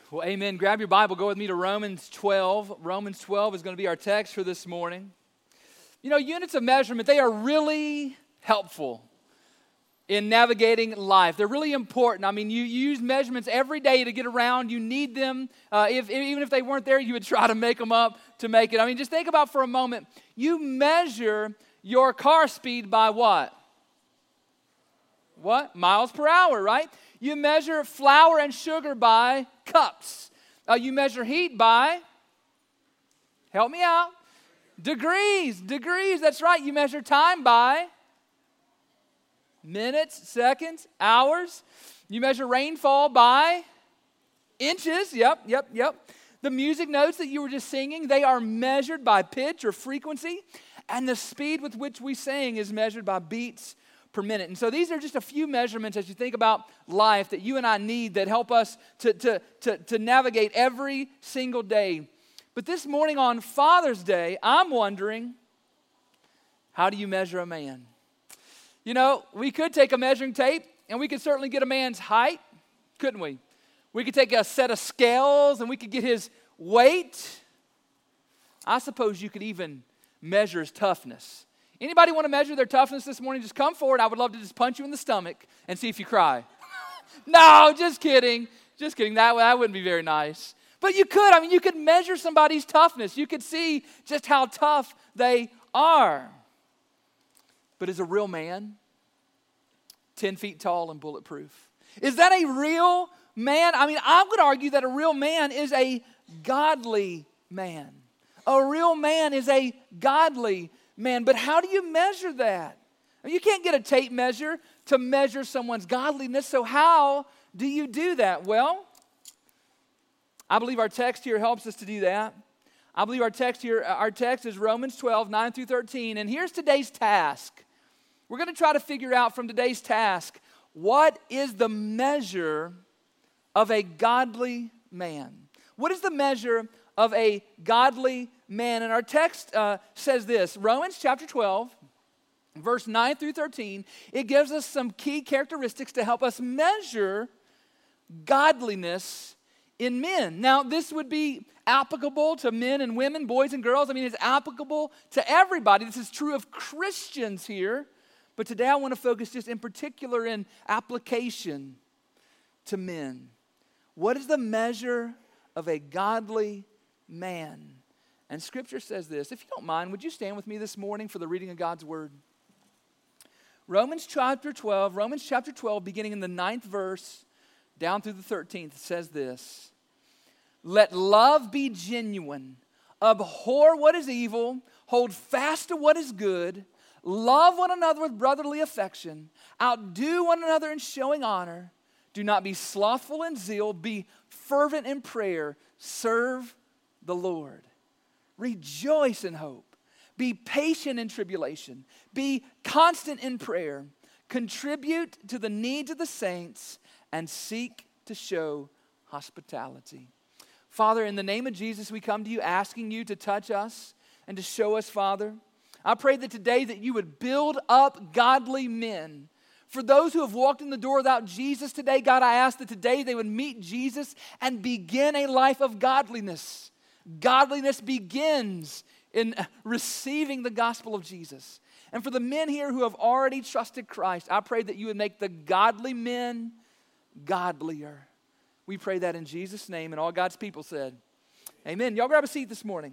Well, amen. Grab your Bible. Go with me to Romans 12. Romans 12 is going to be our text for this morning. You know, units of measurement, they are really helpful in navigating life. They're really important. I mean, you use measurements every day to get around. You need them. Even if they weren't there, you would try to make them up to make it. I mean, just think about for a moment. You measure your car speed by what? What? Miles per hour, right? You measure flour and sugar by cups. You measure heat by, help me out, degrees, that's right. You measure time by minutes, seconds, hours. You measure rainfall by inches, yep. The music notes that you were just singing, they are measured by pitch or frequency, and the speed with which we sing is measured by beats per minute. And so these are just a few measurements as you think about life that you and I need that help us to navigate every single day. But this morning on Father's Day, I'm wondering, how do you measure a man? You know, we could take a measuring tape and we could certainly get a man's height, couldn't we? We could take a set of scales and we could get his weight. I suppose you could even measure his toughness. Anybody want to measure their toughness this morning? Just come forward. I would love to just punch you in the stomach and see if you cry. No, just kidding. Just kidding. That wouldn't be very nice. But you could. I mean, you could measure somebody's toughness. You could see just how tough they are. But is a real man 10 feet tall and bulletproof? Is that a real man? I mean, I would argue that a real man is a godly man. A real man is a godly man. But how do you measure that? I mean, you can't get a tape measure to measure someone's godliness. So how do you do that? Well, I believe our text here helps us to do that. I believe our text is Romans 12, 9 through 13. And here's today's task. We're going to try to figure out from today's task, what is the measure of a godly man? What is the measure of a godly man? And our text says this, Romans chapter 12, verse 9 through 13, it gives us some key characteristics to help us measure godliness in men. Now, this would be applicable to men and women, boys and girls. I mean, it's applicable to everybody. This is true of Christians here. But today I want to focus just in particular in application to men. What is the measure of a godly man? And Scripture says this. If you don't mind, would you stand with me this morning for the reading of God's Word? Romans chapter 12, beginning in the 9th verse, down through the 13th, says this. Let love be genuine. Abhor what is evil. Hold fast to what is good. Love one another with brotherly affection. Outdo one another in showing honor. Do not be slothful in zeal. Be fervent in prayer. Serve the Lord. Rejoice in hope. Be patient in tribulation. Be constant in prayer. Contribute to the needs of the saints and seek to show hospitality. Father, in the name of Jesus, we come to you asking you to touch us and to show us, Father. I pray that today that you would build up godly men. For those who have walked in the door without Jesus today, God, I ask that today they would meet Jesus and begin a life of godliness. Godliness begins in receiving the gospel of Jesus. And for the men here who have already trusted Christ, I pray that you would make the godly men godlier. We pray that in Jesus' name, and all God's people said, amen. Y'all grab a seat this morning.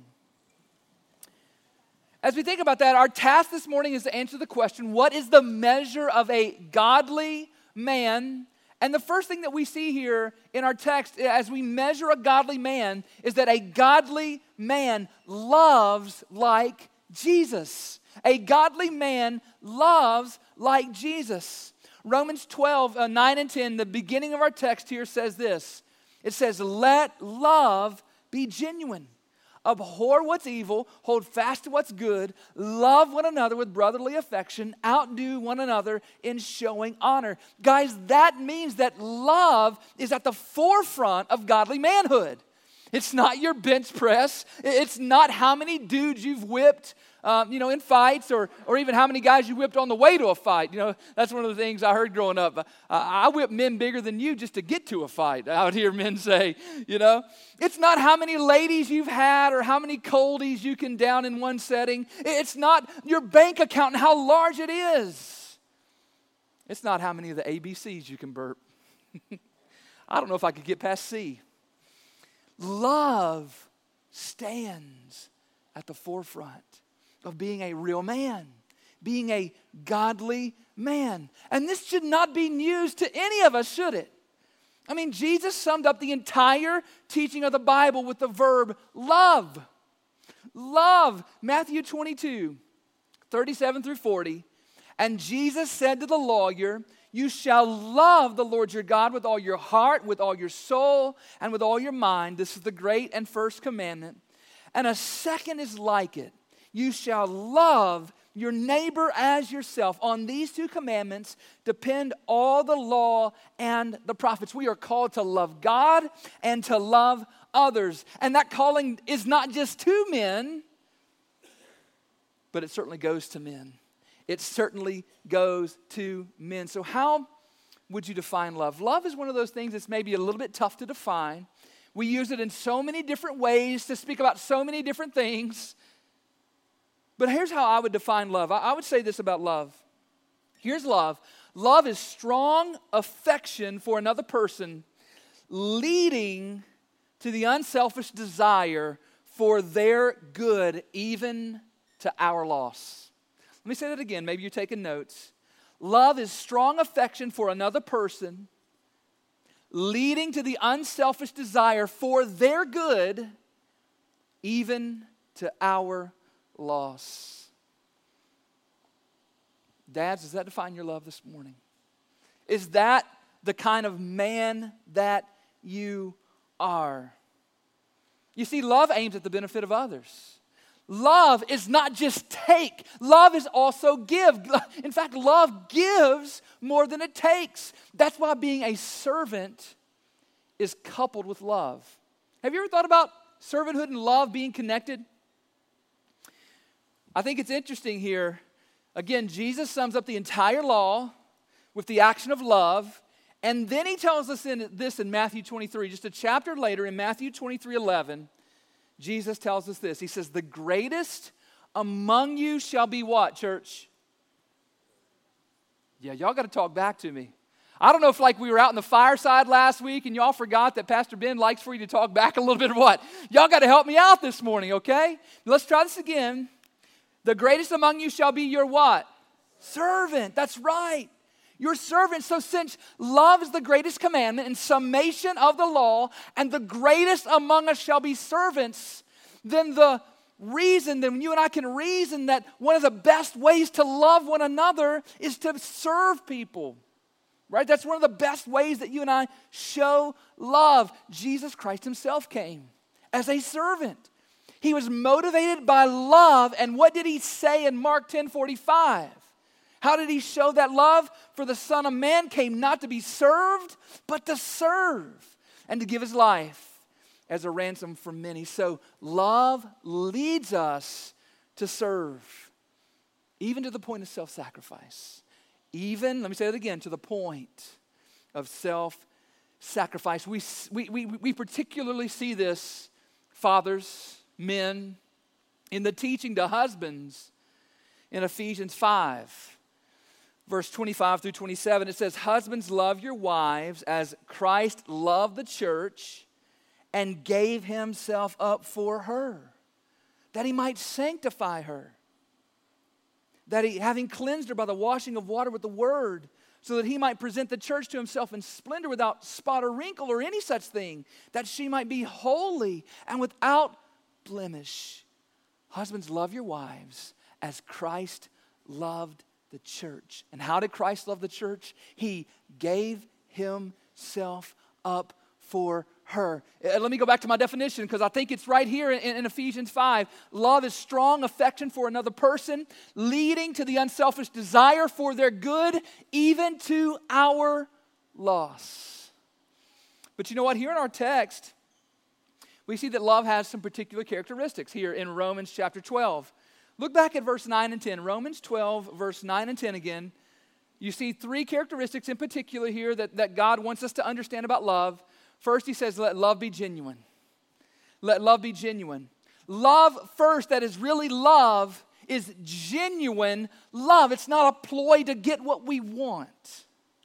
As we think about that, our task this morning is to answer the question, what is the measure of a godly man? And the first thing that we see here in our text as we measure a godly man is that a godly man loves like Jesus. A godly man loves like Jesus. Romans 12, 9 and 10, the beginning of our text here says this. It says, let love be genuine. Abhor what's evil, hold fast to what's good, love one another with brotherly affection, outdo one another in showing honor. Guys, that means that love is at the forefront of godly manhood. It's not your bench press. It's not how many dudes you've whipped, in fights, or even how many guys you whipped on the way to a fight. That's one of the things I heard growing up. I whip men bigger than you just to get to a fight. I would hear men say, It's not how many ladies you've had or how many coldies you can down in one setting. It's not your bank account and how large it is. It's not how many of the ABCs you can burp. I don't know if I could get past C. Love stands at the forefront of being a real man, being a godly man. And this should not be news to any of us, should it? I mean, Jesus summed up the entire teaching of the Bible with the verb love. Love. Matthew 22, 37 through 40. And Jesus said to the lawyer, "You shall love the Lord your God with all your heart, with all your soul, and with all your mind. This is the great and first commandment. And a second is like it. You shall love your neighbor as yourself. On these two commandments depend all the law and the prophets." We are called to love God and to love others. And that calling is not just to men, but it certainly goes to men. It certainly goes to men. So how would you define love? Love is one of those things that's maybe a little bit tough to define. We use it in so many different ways to speak about so many different things. But here's how I would define love. I would say this about love. Here's love. Love is strong affection for another person, leading to the unselfish desire for their good, even to our loss. Let me say that again. Maybe you're taking notes. Love is strong affection for another person, leading to the unselfish desire for their good, even to our loss. Dads, does that define your love this morning? Is that the kind of man that you are? You see, love aims at the benefit of others. Love is not just take. Love is also give. In fact, love gives more than it takes. That's why being a servant is coupled with love. Have you ever thought about servanthood and love being connected? I think it's interesting here. Again, Jesus sums up the entire law with the action of love. And then he tells us this in Matthew 23. Just a chapter later in Matthew 23:11, Jesus tells us this. He says, "The greatest among you shall be" what, church? Yeah, y'all got to talk back to me. I don't know if we were out in the fireside last week and y'all forgot that Pastor Ben likes for you to talk back a little bit of what? Y'all got to help me out this morning, okay? Let's try this again. The greatest among you shall be your what? Servant. That's right. Your servant. So since love is the greatest commandment and summation of the law, and the greatest among us shall be servants, then then you and I can reason that one of the best ways to love one another is to serve people. Right? That's one of the best ways that you and I show love. Jesus Christ himself came as a servant. He was motivated by love. And what did he say in Mark 10:45? How did he show that love? For the Son of Man came not to be served, but to serve and to give his life as a ransom for many. So love leads us to serve, even to the point of self-sacrifice. Even, let me say it again, to the point of self-sacrifice. We particularly see this, fathers, men, in the teaching to husbands in Ephesians 5, verse 25 through 27. It says, "Husbands, love your wives as Christ loved the church and gave himself up for her, that he might sanctify her, that he, having cleansed her by the washing of water with the word, so that he might present the church to himself in splendor, without spot or wrinkle or any such thing, that she might be holy and without blemish. Husbands, love your wives as Christ loved the church." And how did Christ love the church? He gave himself up for her. Let me go back to my definition, because I think it's right here in Ephesians 5. Love is strong affection for another person, leading to the unselfish desire for their good, even to our loss. But you know what? Here in our text, we see that love has some particular characteristics here in Romans chapter 12. Look back at verse 9 and 10. Romans 12, verse 9 and 10 again. You see three characteristics in particular here that God wants us to understand about love. First, he says, let love be genuine. Let love be genuine. Love first, that is really love, is genuine love. It's not a ploy to get what we want.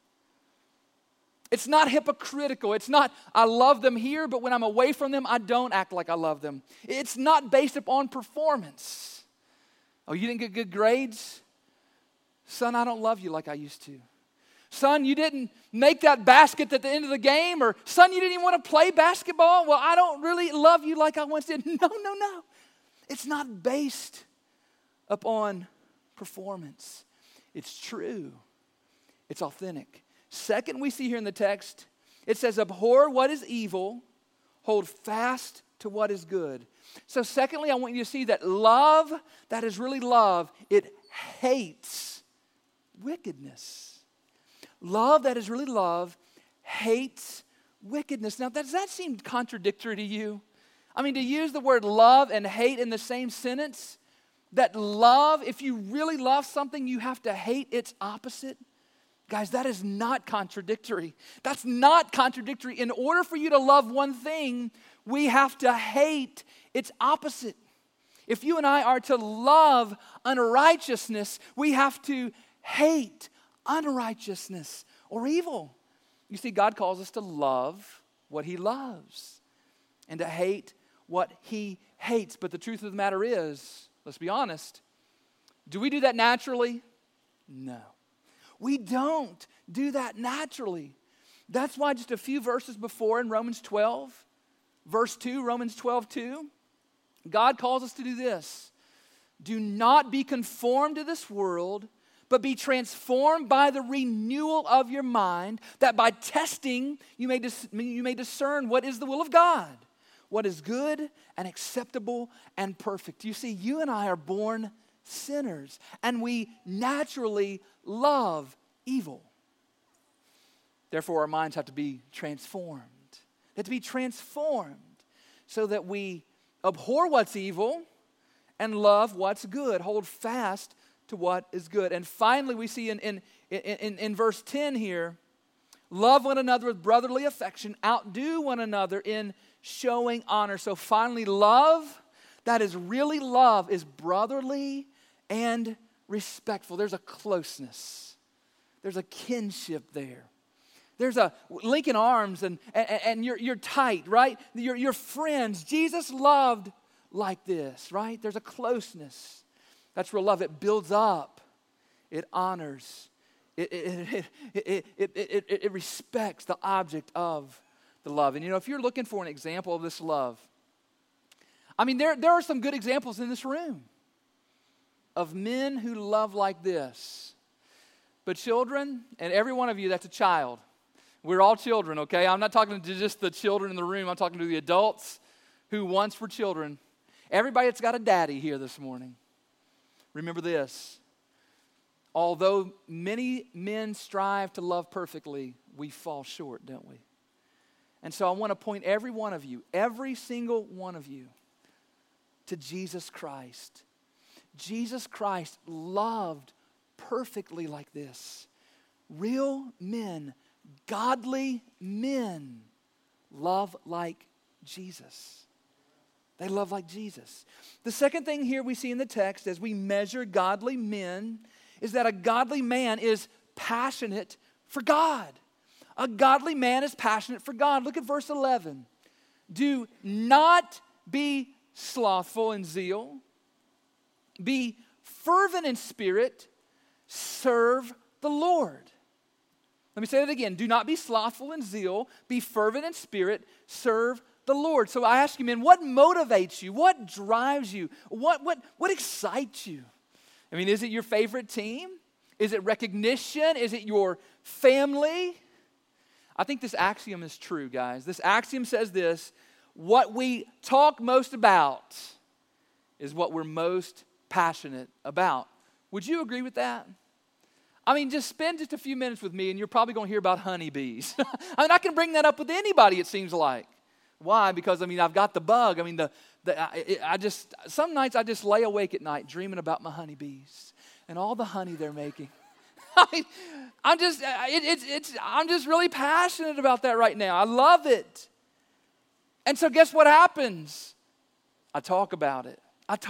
It's not hypocritical. It's not, I love them here, but when I'm away from them, I don't act like I love them. It's not based upon performance. Oh, you didn't get good grades? Son, I don't love you like I used to. Son, you didn't make that basket at the end of the game. Or, son, you didn't even want to play basketball. Well, I don't really love you like I once did. No. It's not based upon performance. It's true. It's authentic. Second, we see here in the text, it says, abhor what is evil, hold fast to what is good. So secondly, I want you to see that love, that is really love, it hates wickedness. Love that is really love hates wickedness. Now, does that seem contradictory to you? I mean, to use the word love and hate in the same sentence, that love, if you really love something, you have to hate its opposite. Guys, that is not contradictory. That's not contradictory. In order for you to love one thing, we have to hate its opposite. If you and I are to love unrighteousness, we have to hate unrighteousness or evil. You see, God calls us to love what He loves and to hate what He hates. But the truth of the matter is, let's be honest, do we do that naturally? No. We don't do that naturally. That's why just a few verses before in Romans 12, verse 2, Romans 12:2, God calls us to do this. Do not be conformed to this world, but be transformed by the renewal of your mind, that by testing you may discern what is the will of God, what is good and acceptable and perfect. You see, you and I are born sinners, and we naturally love evil. Therefore, our minds have to be transformed. They have to be transformed so that we abhor what's evil and love what's good. Hold fast to what is good. And finally, we see in verse 10 here, love one another with brotherly affection, outdo one another in showing honor. So finally, love that is really love is brotherly and respectful. There's a closeness. There's a kinship there. There's a linking arms and you're tight, right? You're friends. Jesus loved like this, right? There's a closeness. That's real love. It builds up. It honors. It respects the object of the love. And you know, if you're looking for an example of this love, I mean, there are some good examples in this room of men who love like this. But children, and every one of you that's a child, we're all children, okay? I'm not talking to just the children in the room. I'm talking to the adults who once were children. Everybody that's got a daddy here this morning, remember this. Although many men strive to love perfectly, we fall short, don't we? And so I want to point every one of you, every single one of you, to Jesus Christ. Jesus Christ loved perfectly like this. Real men, godly men, love like Jesus. They love like Jesus. The second thing here we see in the text as we measure godly men is that a godly man is passionate for God. A godly man is passionate for God. Look at verse 11. Do not be slothful in zeal. Be fervent in spirit. Serve the Lord. Let me say that again. Do not be slothful in zeal. Be fervent in spirit. Serve the Lord. So I ask you, men, what motivates you? What drives you? What excites you? I mean, is it your favorite team? Is it recognition? Is it your family? I think this axiom is true, guys. This axiom says this: what we talk most about is what we're most passionate about. Would you agree with that? I mean, just spend just a few minutes with me and you're probably going to hear about honeybees. I mean, I can bring that up with anybody, it seems like. Why? Because, I've got the bug. Some nights I just lay awake at night dreaming about my honeybees and all the honey they're making. I'm just really passionate about that right now. I love it. And so guess what happens? I talk about it.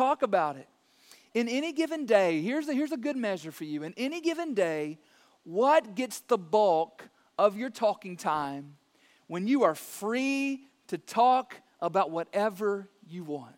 In any given day, here's a good measure for you. In any given day, what gets the bulk of your talking time when you are free to talk about whatever you want?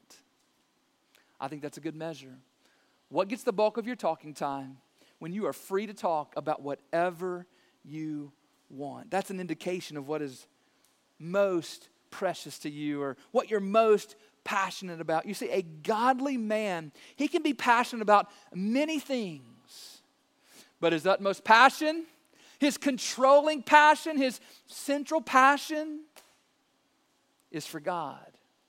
I think that's a good measure. What gets the bulk of your talking time when you are free to talk about whatever you want? That's an indication of what is most precious to you or what you're most passionate about. You see, a godly man, he can be passionate about many things, but his utmost passion, his controlling passion, his central passion is for God.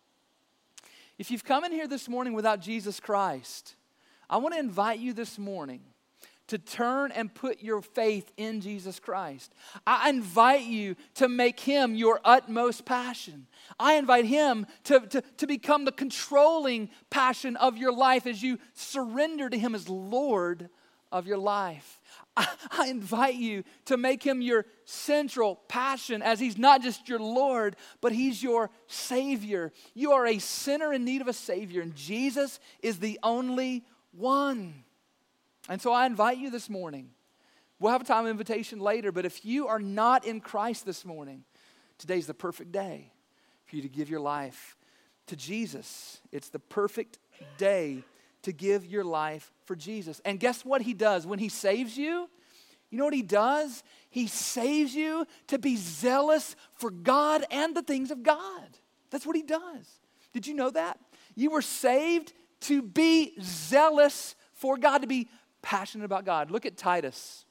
If you've come in here this morning without Jesus Christ, I want to invite you this morning to turn and put your faith in Jesus Christ. I invite you to make Him your utmost passion. I invite Him to become the controlling passion of your life as you surrender to Him as Lord of your life. I invite you to make Him your central passion as He's not just your Lord, but He's your Savior. You are a sinner in need of a Savior, and Jesus is the only one. And so I invite you this morning. We'll have a time of invitation later, but if you are not in Christ this morning, today's the perfect day for you to give your life to Jesus. It's the perfect day to give your life for Jesus. And guess what He does when He saves you? You know what He does? He saves you to be zealous for God and the things of God. That's what He does. Did you know that? You were saved to be zealous for God, to be passionate about God. Look at Titus.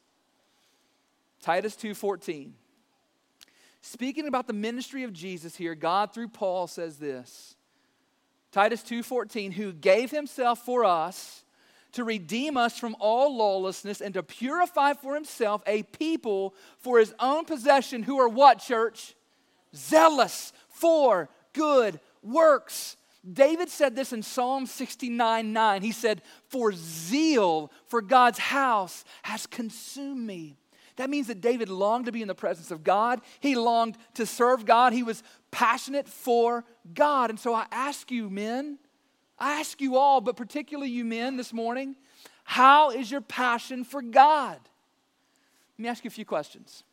Titus 2:14. Speaking about the ministry of Jesus here, God through Paul says this. Titus 2:14, who gave Himself for us to redeem us from all lawlessness and to purify for Himself a people for His own possession who are what, church? Zealous for good works. David said this in Psalm 69:9. He said, for zeal for God's house has consumed me. That means that David longed to be in the presence of God. He longed to serve God. He was passionate for God. And so I ask you, men, I ask you all, but particularly you men this morning, how is your passion for God? Let me ask you a few questions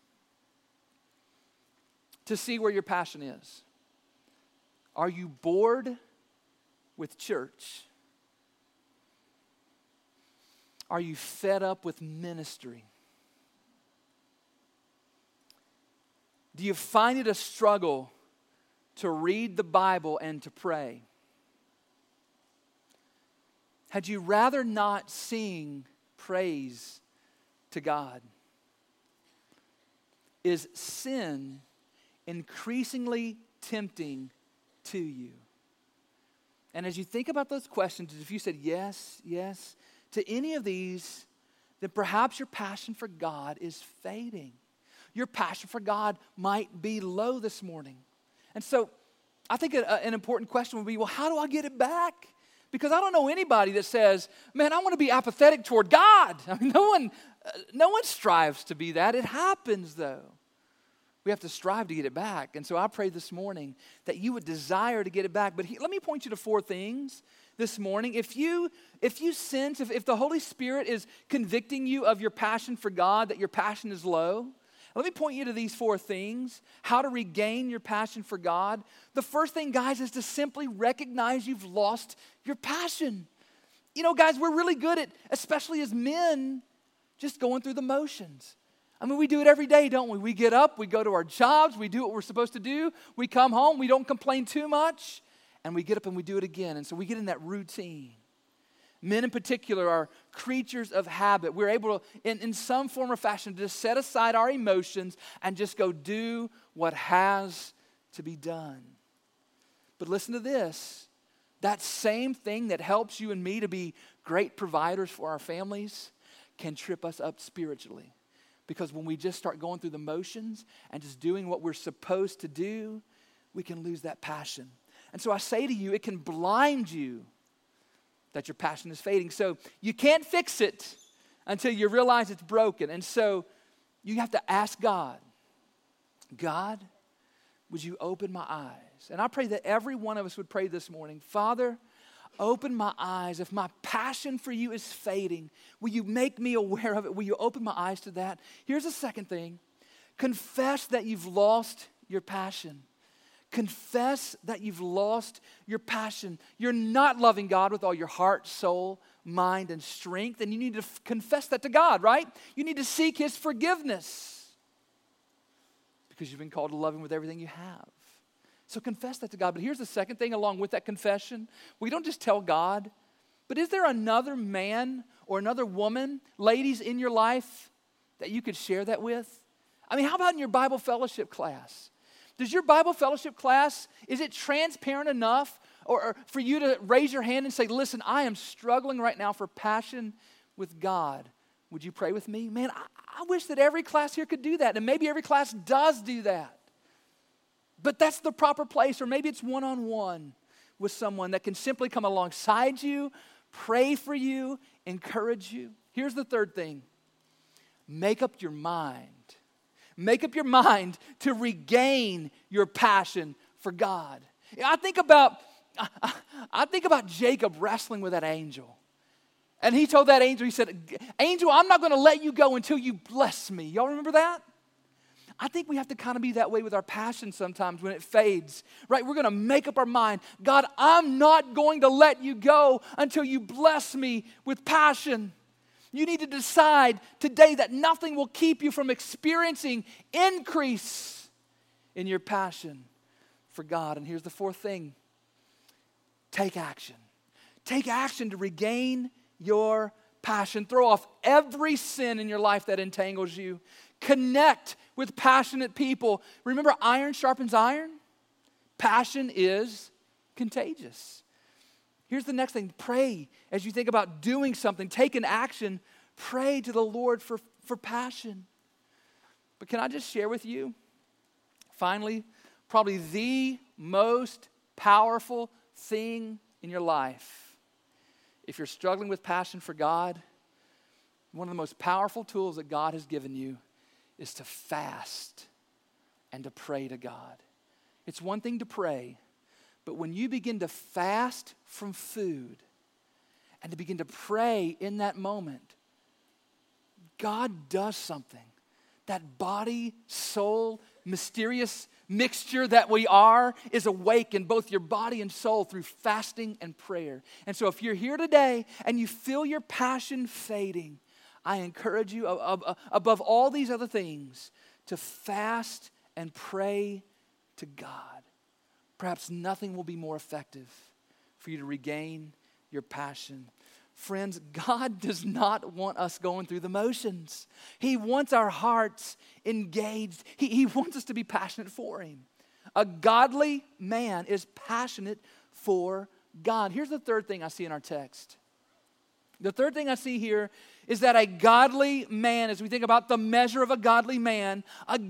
to see where your passion is. Are you bored with church? Are you fed up with ministry? Do you find it a struggle to read the Bible and to pray? Had you rather not sing praise to God? Is sin increasingly tempting to you? And as you think about those questions, if you said yes, yes to any of these, then perhaps your passion for God is fading. Your passion for God might be low this morning. And so I think an important question would be, well, how do I get it back? Because I don't know anybody that says, man, I want to be apathetic toward God. No one strives to be that. It happens, though. We have to strive to get it back. And so I pray this morning that you would desire to get it back. But let me point you to 4 things this morning. If you sense, if the Holy Spirit is convicting you of your passion for God, that your passion is low, let me point you to these 4 things, how to regain your passion for God. The first thing, guys, is to simply recognize you've lost your passion. You know, guys, we're really good at, especially as men, just going through the motions. We do it every day, don't we? We get up, we go to our jobs, we do what we're supposed to do, we come home, we don't complain too much, and we get up and we do it again. And so we get in that routine. Men in particular are creatures of habit. We're able to, in some form or fashion, to just set aside our emotions and just go do what has to be done. But listen to this. That same thing that helps you and me to be great providers for our families can trip us up spiritually. Because when we just start going through the motions and just doing what we're supposed to do, we can lose that passion. And so I say to you, it can blind you that your passion is fading. So you can't fix it until you realize it's broken. And so you have to ask God, God, would you open my eyes? And I pray that every one of us would pray this morning, Father, open my eyes. If my passion for you is fading, will you make me aware of it? Will you open my eyes to that? Here's the second thing. Confess that you've lost your passion. Confess that you've lost your passion. You're not loving God with all your heart, soul, mind, and strength, and you need to confess that to God, right? You need to seek His forgiveness because you've been called to love Him with everything you have. So confess that to God. But here's the second thing along with that confession. We don't just tell God, but is there another man or another woman, ladies, in your life that you could share that with? I mean, how about in your Bible fellowship class? Does your Bible fellowship class, is it transparent enough or for you to raise your hand and say, listen, I am struggling right now for passion with God. Would you pray with me? Man, I wish that every class here could do that. And maybe every class does do that. But that's the proper place. Or maybe it's one-on-one with someone that can simply come alongside you, pray for you, encourage you. Here's the third thing. Make up your mind. Make up your mind to regain your passion for God. I think about Jacob wrestling with that angel. And he told that angel, he said, angel, I'm not going to let you go until you bless me. Y'all remember that? I think we have to kind of be that way with our passion sometimes when it fades, right? We're going to make up our mind, God, I'm not going to let you go until you bless me with passion. You need to decide today that nothing will keep you from experiencing increase in your passion for God. And here's the fourth thing. Take action. Take action to regain your passion. Throw off every sin in your life that entangles you. Connect with passionate people. Remember, iron sharpens iron? Passion is contagious. Here's the next thing. Pray as you think about doing something. Take an action. Pray to the Lord for passion. But can I just share with you, finally, probably the most powerful thing in your life. If you're struggling with passion for God, one of the most powerful tools that God has given you is to fast and to pray to God. It's one thing to pray, but when you begin to fast from food and to begin to pray in that moment, God does something. That body, soul, mysterious mixture that we are is awake in both your body and soul through fasting and prayer. And so if you're here today and you feel your passion fading, I encourage you above all these other things to fast and pray to God. Perhaps nothing will be more effective for you to regain your passion. Friends, God does not want us going through the motions. He wants our hearts engaged. He wants us to be passionate for Him. A godly man is passionate for God. Here's the third thing I see in our text. The third thing I see here is that a godly man, as we think about the measure of a godly man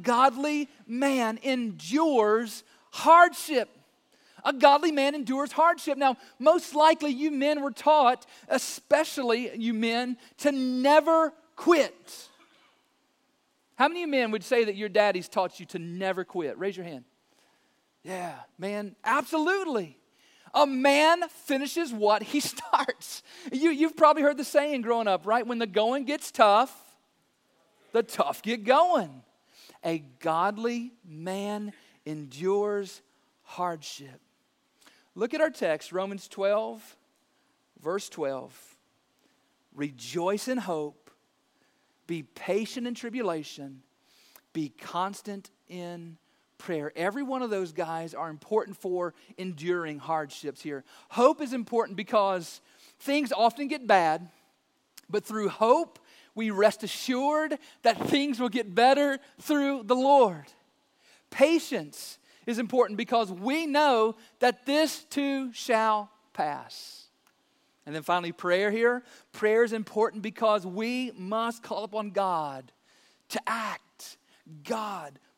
endures hardship. A godly man endures hardship. Now, most likely you men were taught, especially you men, to never quit. How many of you men would say that your daddy's taught you to never quit? Raise your hand. Yeah, man, absolutely. A man finishes what he starts. You've probably heard the saying growing up, right? When the going gets tough, the tough get going. A godly man endures hardship. Look at our text, Romans 12, verse 12. Rejoice in hope, be patient in tribulation, be constant in prayer. Every one of those guys are important for enduring hardships here. Hope is important because things often get bad, but through hope, we rest assured that things will get better through the Lord. Patience is important because we know that this too shall pass. And then finally, prayer here. Prayer is important because we must call upon God to act. God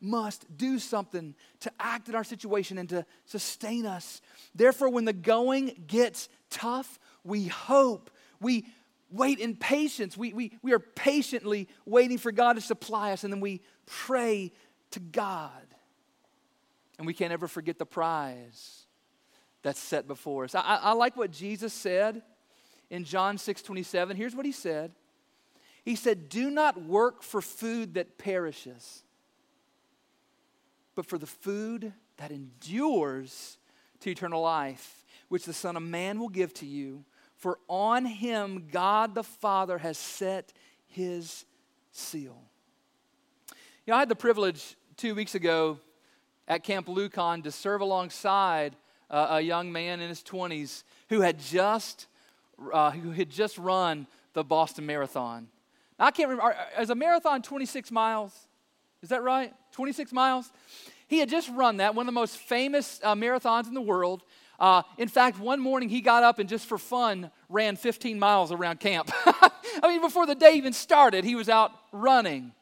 must do something to act in our situation and to sustain us. Therefore, when the going gets tough, we hope. We wait in patience. We are patiently waiting for God to supply us, and then we pray to God. And we can't ever forget the prize that's set before us. I like what Jesus said in John 6:27. Here's what he said. He said, "Do not work for food that perishes, but for the food that endures to eternal life, which the Son of Man will give to you. For on him God the Father has set his seal." I had the privilege 2 weeks ago at Camp Lucon to serve alongside a young man in his 20s who had just run the Boston Marathon. Now, I can't remember, is a marathon 26 miles? Is that right? 26 miles? He had just run that, one of the most famous marathons in the world. In fact, one morning he got up and just for fun ran 15 miles around camp. I mean, before the day even started, he was out running.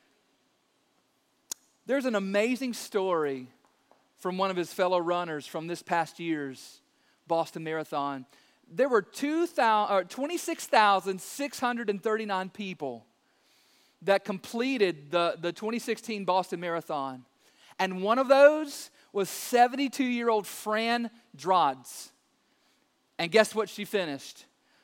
There's an amazing story from one of his fellow runners from this past year's Boston Marathon. There were 26,639 people that completed the 2016 Boston Marathon. And one of those was 72-year-old Fran Drodds. And guess what she finished?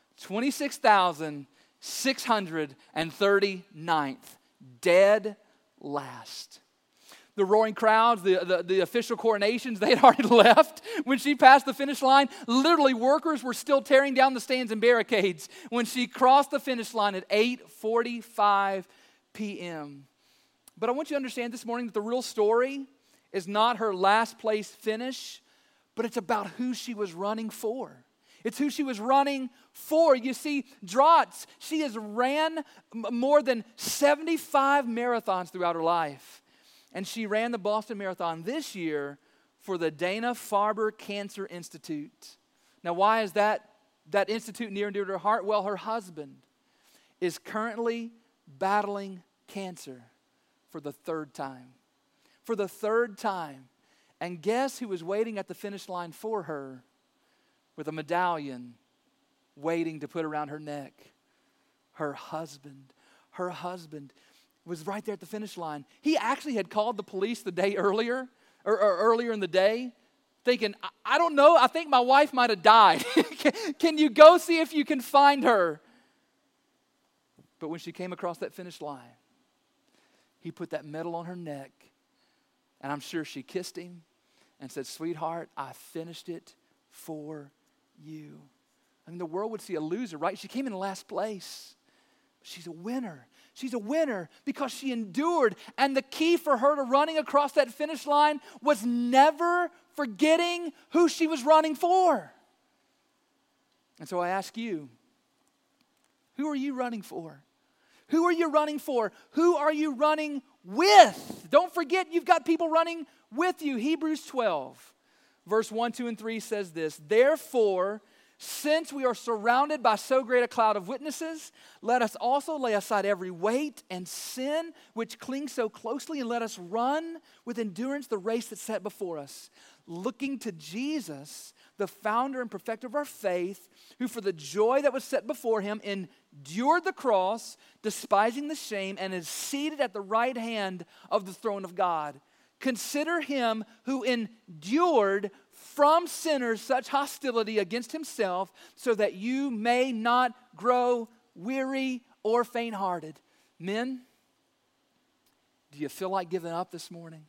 26,639th. Dead last. The roaring crowds, the official coronations, they had already left when she passed the finish line. Literally, workers were still tearing down the stands and barricades when she crossed the finish line at 8:45 p.m. But I want you to understand this morning that the real story is not her last place finish, but it's about who she was running for. It's who she was running for. You see, Drodds, she has ran more than 75 marathons throughout her life. And she ran the Boston Marathon this year for the Dana-Farber Cancer Institute. Now, why is that institute near and dear to her heart? Well, her husband is currently battling cancer for the third time. For the third time. And guess who was waiting at the finish line for her with a medallion waiting to put around her neck? Her husband. Her husband was right there at the finish line. He actually had called the police the day earlier, or earlier in the day, thinking, I don't know, I think my wife might have died. Can you go see if you can find her? But when she came across that finish line, he put that medal on her neck, and I'm sure she kissed him and said, "Sweetheart, I finished it for you." I mean, the world would see a loser, right? She came in last place. She's a winner. She's a winner because she endured. And the key for her to running across that finish line was never forgetting who she was running for. And so I ask you, who are you running for? Who are you running for? Who are you running with? Don't forget, you've got people running with you. Hebrews 12, verse 1, 2, and 3 says this: "Therefore, since we are surrounded by so great a cloud of witnesses, let us also lay aside every weight and sin which clings so closely, and let us run with endurance the race that's set before us, looking to Jesus, the founder and perfecter of our faith, who for the joy that was set before him endured the cross, despising the shame, and is seated at the right hand of the throne of God. Consider him who endured from sinners such hostility against himself, so that you may not grow weary or faint-hearted." Men, do you feel like giving up this morning?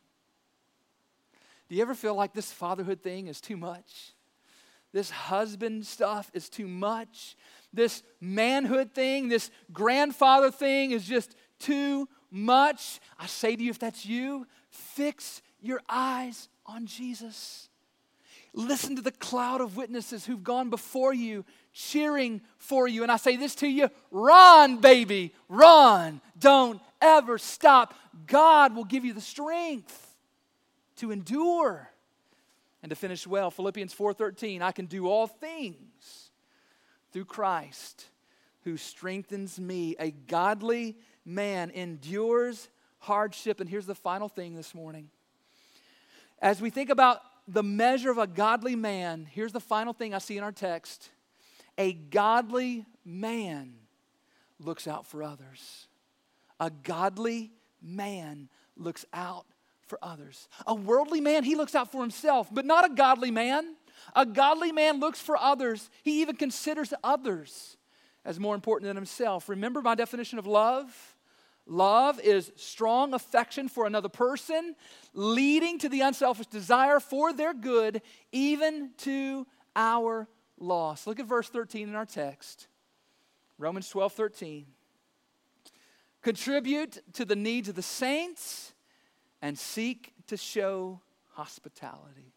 Do you ever feel like this fatherhood thing is too much? This husband stuff is too much? This manhood thing, this grandfather thing is just too much? I say to you, if that's you, fix your eyes on Jesus. Listen to the cloud of witnesses who've gone before you, cheering for you. And I say this to you: run, baby, run. Don't ever stop. God will give you the strength to endure and to finish well. Philippians 4:13, "I can do all things through Christ who strengthens me." A godly man endures hardship. And here's the final thing this morning. As we think about the measure of a godly man, here's the final thing I see in our text. A godly man looks out for others. A godly man looks out for others. A worldly man, he looks out for himself, but not a godly man. A godly man looks for others. He even considers others as more important than himself. Remember my definition of love? Love is strong affection for another person, leading to the unselfish desire for their good, even to our loss. Look at verse 13 in our text. Romans 12:13. Contribute to the needs of the saints and seek to show hospitality.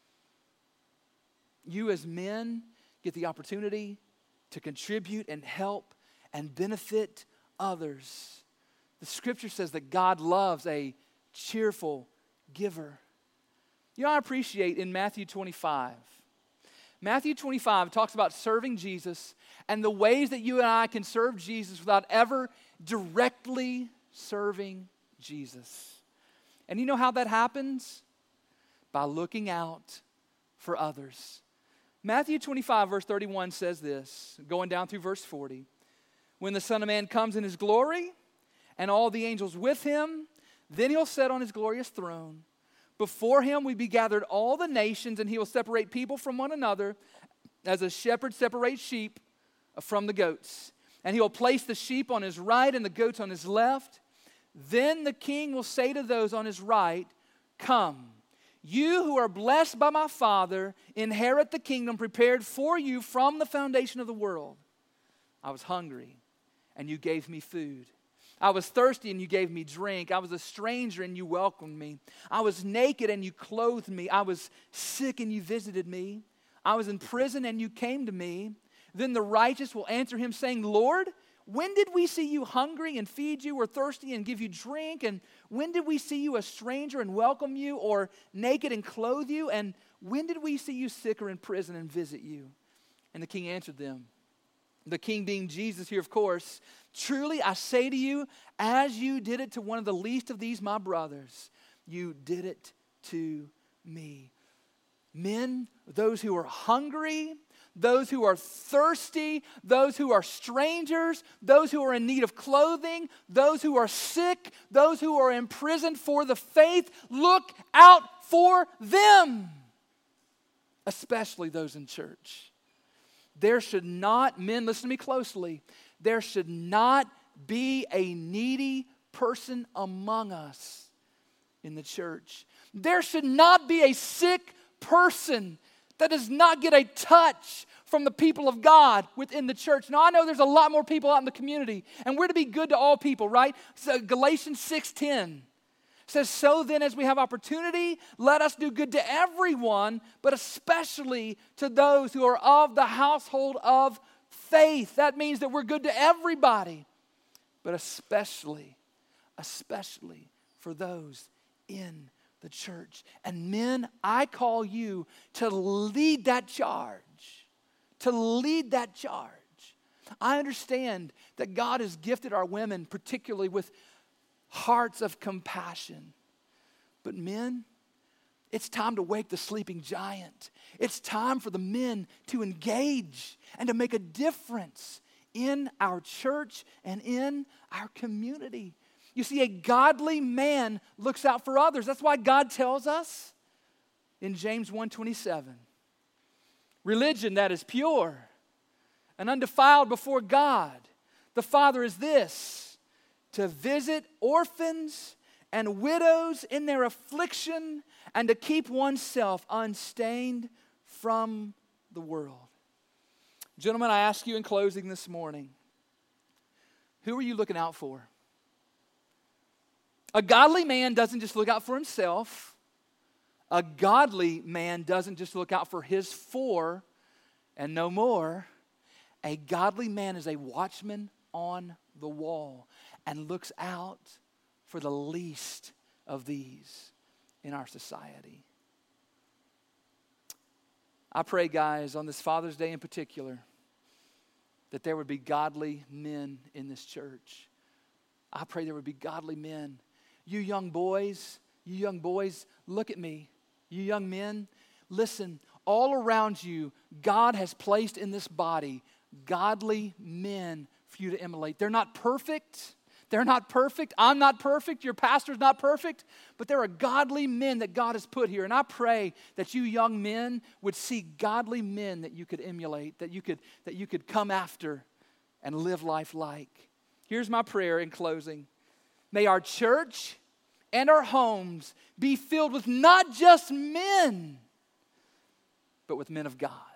You as men get the opportunity to contribute and help and benefit others. The scripture says that God loves a cheerful giver. You know, I appreciate in Matthew 25. Matthew 25 talks about serving Jesus and the ways that you and I can serve Jesus without ever directly serving Jesus. And you know how that happens? By looking out for others. Matthew 25 verse 31 says this, going down through verse 40. When the Son of Man comes in his glory and all the angels with him, then he'll sit on his glorious throne. Before him will be gathered all the nations, and he will separate people from one another as a shepherd separates sheep from the goats. And he will place the sheep on his right and the goats on his left. Then the king will say to those on his right, "Come, you who are blessed by my Father, inherit the kingdom prepared for you from the foundation of the world. I was hungry, and you gave me food. I was thirsty, and you gave me drink. I was a stranger, and you welcomed me. I was naked, and you clothed me. I was sick, and you visited me. I was in prison, and you came to me." Then the righteous will answer him, saying, "Lord, when did we see you hungry and feed you, or thirsty and give you drink? And when did we see you a stranger and welcome you, or naked and clothe you? And when did we see you sick or in prison and visit you?" And the king answered them, the king being Jesus here, of course, "Truly I say to you, as you did it to one of the least of these my brothers, you did it to me." Men, those who are hungry, those who are thirsty, those who are strangers, those who are in need of clothing, those who are sick, those who are imprisoned for the faith, look out for them, especially those in church. There should not, men, listen to me closely, there should not be a needy person among us in the church. There should not be a sick person that does not get a touch from the people of God within the church. Now, I know there's a lot more people out in the community, and we're to be good to all people, right? So Galatians 6:10 says, "So then, as we have opportunity, let us do good to everyone, but especially to those who are of the household of faith." That means that we're good to everybody, but especially for those in the church. And men, I call you to lead that charge. To lead that charge. I understand that God has gifted our women, particularly with hearts of compassion. But men, it's time to wake the sleeping giant. It's time for the men to engage and to make a difference in our church and in our community. You see, a godly man looks out for others. That's why God tells us in James 1:27, religion that is pure and undefiled before God, the Father, is this: to visit orphans and widows in their affliction, and to keep oneself unstained from the world. Gentlemen, I ask you in closing this morning, who are you looking out for? A godly man doesn't just look out for himself. A godly man doesn't just look out for his four and no more. A godly man is a watchman on the wall and looks out for the least of these in our society. I pray, guys, on this Father's Day in particular, that there would be godly men in this church. I pray there would be godly men You young boys, look at me. You young men, listen, all around you, God has placed in this body godly men for you to emulate. They're not perfect. I'm not perfect. Your pastor's not perfect. But there are godly men that God has put here. And I pray that you young men would see godly men that you could emulate, that you could come after and live life like. Here's my prayer in closing. May our church and our homes be filled with not just men, but with men of God.